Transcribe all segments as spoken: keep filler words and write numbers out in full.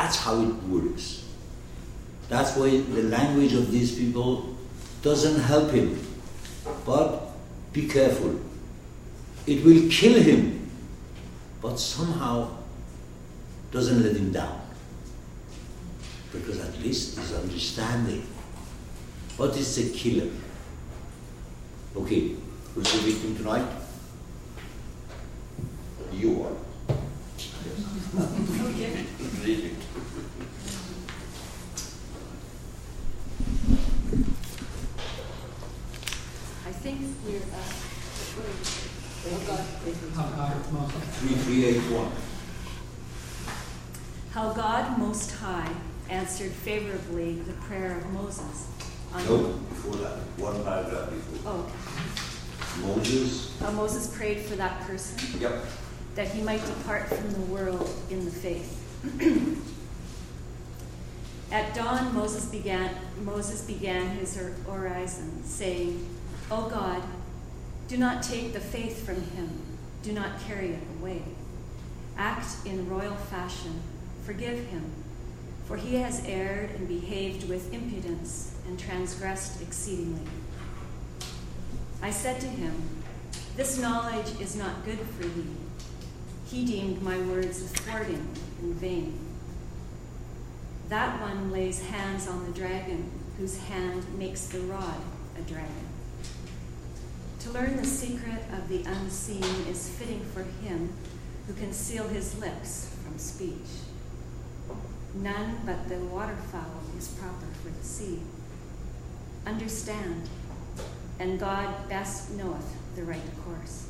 That's how it works. That's why the language of these people doesn't help him. But be careful. It will kill him, but somehow doesn't let him down. Because at least he's understanding. But it's a killer. Okay, who's the victim tonight? You are. Okay. Really. I think we're uh, oh God. three three eight one. How God Most High answered favorably the prayer of Moses. On No, before that, one paragraph before. Oh, okay. Moses. How Moses prayed for that person, Yep. that he might depart from the world in the faith. At dawn, Moses began, Moses began his oration, saying, O God, do not take the faith from him. Do not carry it away. Act in royal fashion. Forgive him, for he has erred and behaved with impudence and transgressed exceedingly. I said to him, this knowledge is not good for thee. He deemed my words a thwarting and vain. That one lays hands on the dragon, whose hand makes the rod a dragon. To learn the secret of the unseen is fitting for him who can seal his lips from speech. None but the waterfowl is proper for the sea. Understand, and God best knoweth the right course.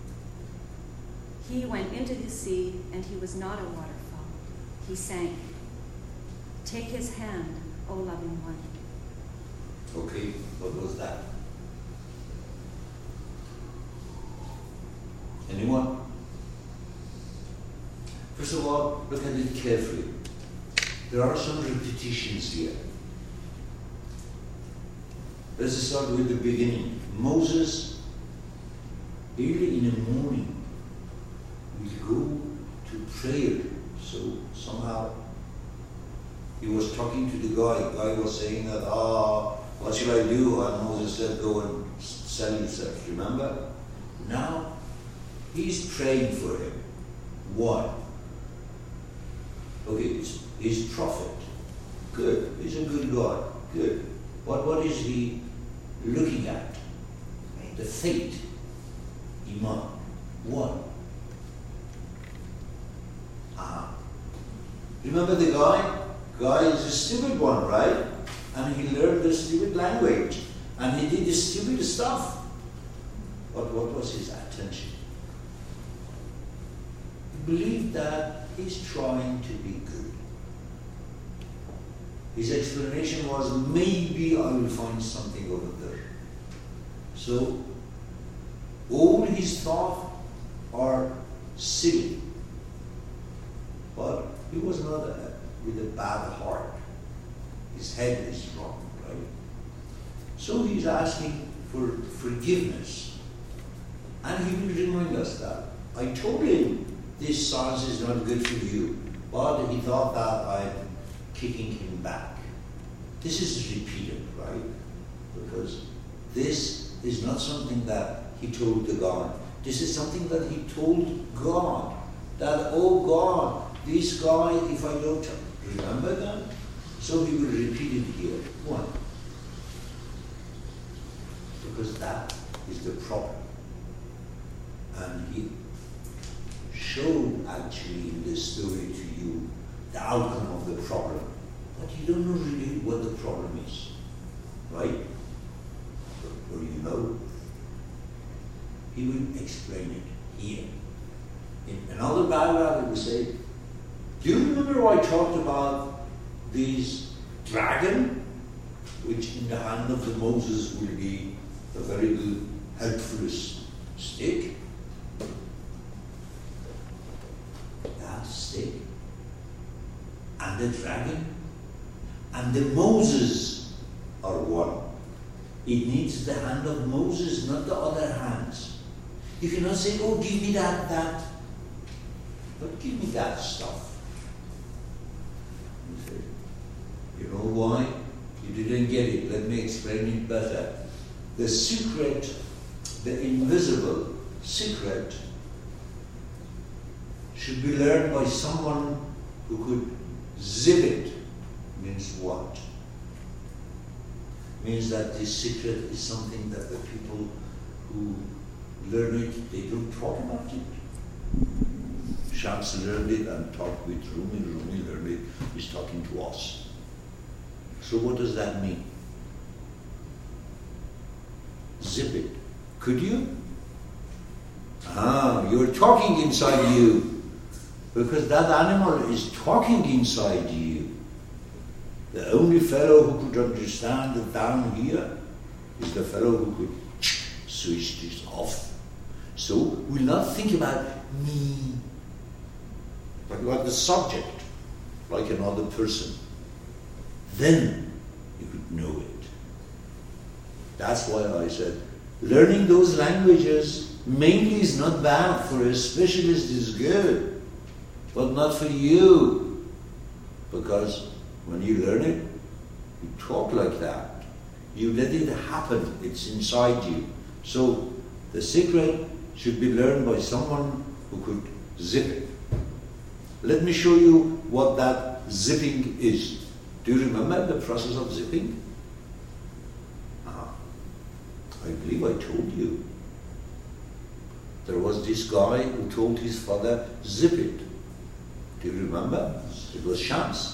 He went into the sea, and he was not a waterfowl. He sank. Take his hand, O loving one. Okay, what was that? Anyone? First of all, look at it carefully. There are some repetitions here. Let's start with the beginning. Moses, early in the morning, will go to prayer. So somehow he was talking to the guy. The guy was saying that, ah, what should I do? And Moses said, go and sell yourself. Remember? Now he's praying for him. Why? Okay, he's, he's prophet. Good. He's a good God. Good. But what is he looking at? The faith. Iman. One. Ah. Remember the guy? Guy is a stupid one, right? And he learned the stupid language. And he did the stupid stuff. But what was his attention? He believed that he's trying to be good. His explanation was, maybe I will find something over there. So, all his thoughts are silly. But he was not a, with a bad heart. His head is wrong, right? So he's asking for forgiveness. And he will remind us that. I told him, this science is not good for you. But he thought that I'm kicking him back. This is repeated, right? Because this is not something that he told the God. This is something that he told God. That, oh God, this guy, if I don't remember that, so he will repeat it here. Why? Because that is the problem. And he showed actually in this story to you the outcome of the problem. But you don't know really what the problem is. Right? Or you know. He will explain it here. In another paragraph, he will say, do you remember I talked about this dragon, which in the hand of the Moses will be a very good, helpful stick? That stick, and the dragon, and the Moses are one. It needs the hand of Moses, not the other hands. You cannot say, oh, give me that, that. But give me that stuff. say, you know why? You didn't get it. Let me explain it better. The secret, the invisible secret, should be learned by someone who could zip it. Means what? Means that this secret is something that the people who learn it, they don't talk about it. Shams learned it and talked with Rumi. Rumi learned it, he's talking to us. So what does that mean? Zip it. Could you? Ah, you're talking inside you. Because that animal is talking inside you. The only fellow who could understand it down here is the fellow who could switch this off. So we'll not think about me, but about the subject, like another person. Then you could know it. That's why I said, learning those languages mainly is not bad. For a specialist is good, but not for you. Because when you learn it, you talk like that. You let it happen. It's inside you. So the secret should be learned by someone who could zip it. Let me show you what that zipping is. Do you remember the process of zipping? Ah, I believe I told you. There was this guy who told his father, zip it. Do you remember? It was Shams.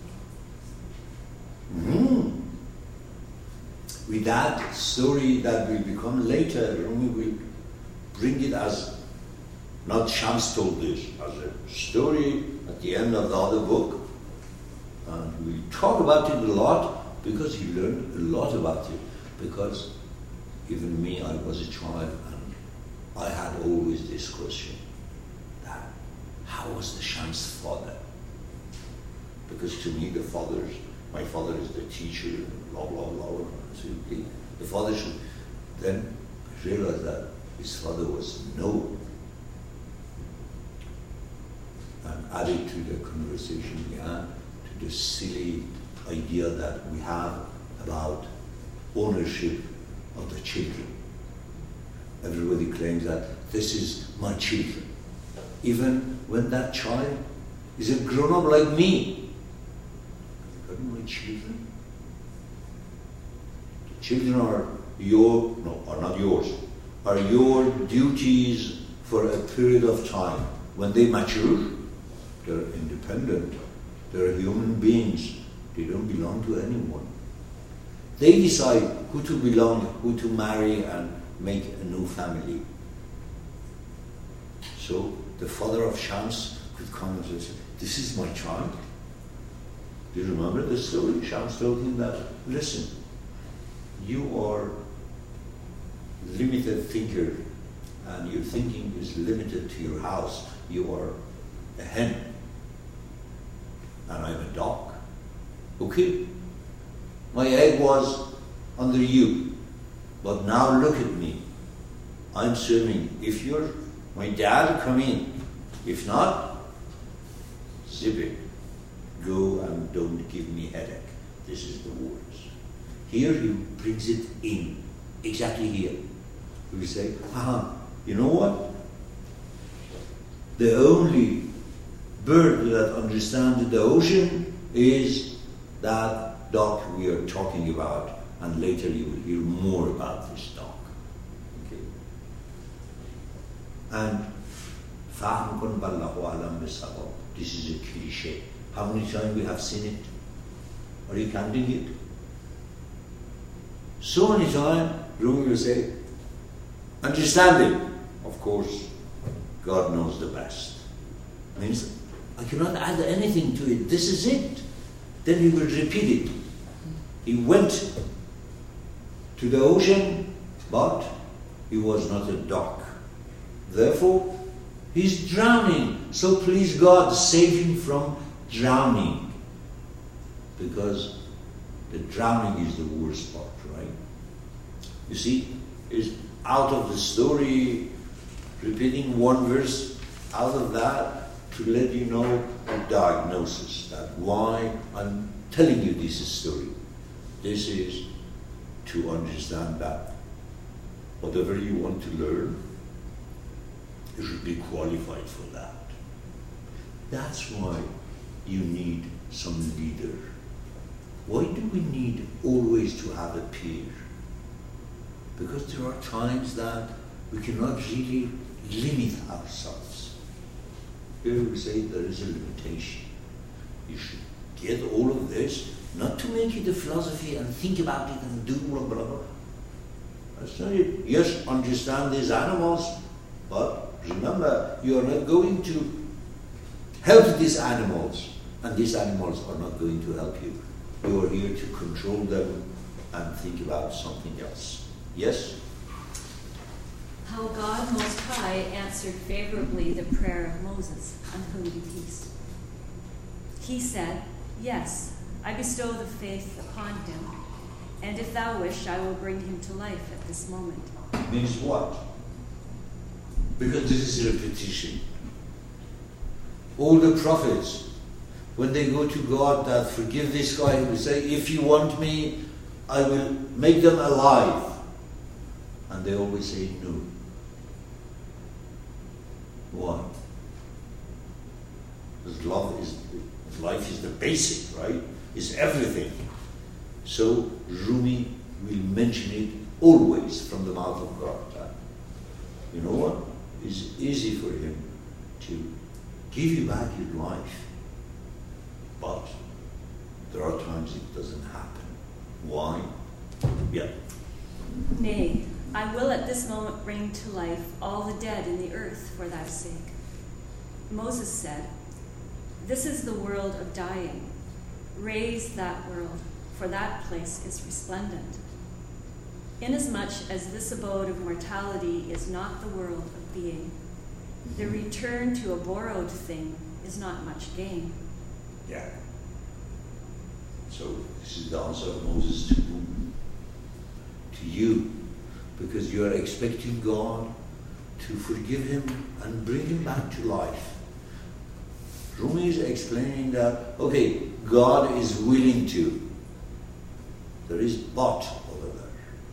Mm. With that story that will become later, Rumi will bring it as, not Shams told this, as a story at the end of the other book. And we'll talk about it a lot because he learned a lot about it. Because even me, I was a child and I had always this question, that how was the Shams' father? Because to me the fathers, my father is the teacher, blah, blah, blah. So the father should, then I realized that his father was no. And added to the conversation we had, to the silly idea that we have about ownership of the children. Everybody claims that this is my children. Even when that child is a grown-up like me. My children? The children are your, no, are not yours, are your duties for a period of time. When they mature, they're independent, they're human beings, they don't belong to anyone. They decide who to belong, who to marry and make a new family. So the father of Shams could come and say, this is my child. Do you remember the story? Shams told him that, listen, you are limited thinker and your thinking is limited to your house. You are a hen and I'm a dog. Okay? My egg was under you, but now look at me. I'm serving. If you're my dad, come in. If not, zip it. Go and don't give me headache. This is the words. Here he brings it in, exactly here. He will say, aha, you know what? The only bird that understands the ocean is that dog we are talking about, and later you will hear more about this dog. Okay? And fahm kun ballahu alam bisawab. This is a cliche. How many times we have seen it? Are you counting it? So many times, Rumi will say, understanding. Of course, God knows the best. Means, I cannot add anything to it. This is it. Then he will repeat it. He went to the ocean, but he was not a duck. Therefore, he's drowning. So please God, save him from drowning. Because the drowning is the worst part, right? You see, it's out of the story, repeating one verse out of that to let you know a diagnosis that why I'm telling you this story. This is to understand that whatever you want to learn, you should be qualified for that. That's why you need some leader. Why do we need always to have a peer? Because there are times that we cannot really limit ourselves. Here we say there is a limitation. You should get all of this, not to make it a philosophy and think about it and do blah blah blah. That's not it. Yes, understand these animals, but remember, you are not going to help these animals, and these animals are not going to help you. You are here to control them and think about something else. Yes? How God Most High answered favorably the prayer of Moses, on whom be peace. He said, "Yes, I bestow the faith upon him, and if thou wish, I will bring him to life at this moment." Means what? Because this is repetition. All the prophets, when they go to God that forgive this guy, who will say, if you want me, I will make them alive. And they always say no. Why? Because love is, life is the basic, right? It's everything. So Rumi will mention it always from the mouth of God. That, you know what? It's easy for him to give you back your life. But there are times it doesn't happen. Why? Yeah. Nay, I will at this moment bring to life all the dead in the earth for thy sake. Moses said, "This is the world of dying. Raise that world, for that place is resplendent. Inasmuch as this abode of mortality is not the world of being, the return to a borrowed thing is not much gain." Yeah. So this is the answer of Moses to whom? To you. Because you are expecting God to forgive him and bring him back to life. Rumi is explaining that, okay, God is willing to. There is but over there.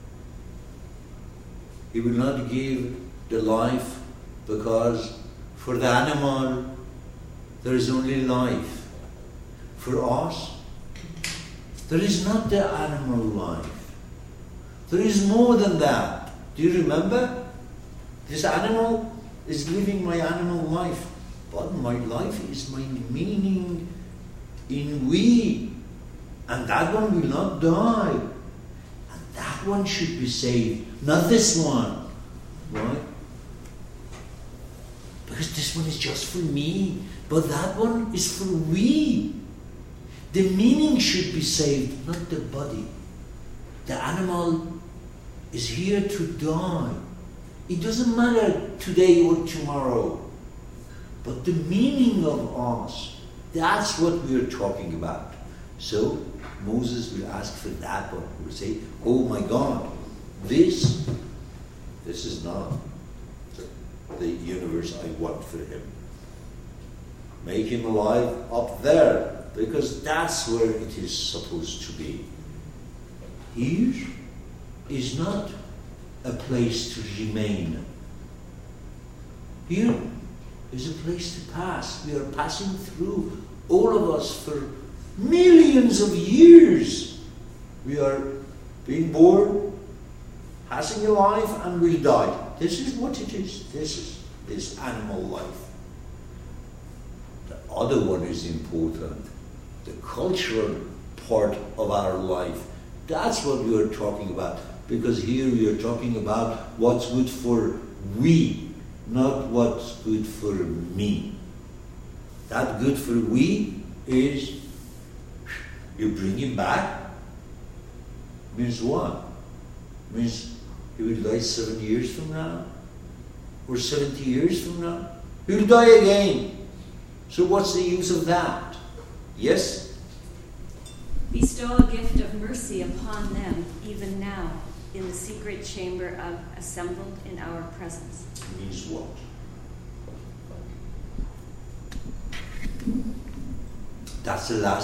He will not give the life because for the animal there is only life. For us, there is not the animal life. There is more than that. Do you remember? This animal is living my animal life, but my life is my meaning in we. And that one will not die. And that one should be saved, not this one. Right? Because this one is just for me, but that one is for we. The meaning should be saved, not the body. The animal is here to die. It doesn't matter today or tomorrow. But the meaning of us, that's what we're talking about. So Moses will ask for that one. He will say, oh my God, this, this is not the, the universe I want for him. Make him alive up there, because that's where it is supposed to be. Here is not a place to remain. Here is a place to pass. We are passing through, all of us, for millions of years. We are being born, passing a life, and we die. This is what it is. This is this animal life. The other one is important. The cultural part of our life. That's what we are talking about. Because here we are talking about what's good for we, not what's good for me. That good for we is you bring him back. Means what? Means he will die seven years from now? Or seventy years from now? He will die again. So what's the use of that? Yes? Bestow a gift of mercy upon them, even now, in the secret chamber of assembled in our presence. Means what? That's the last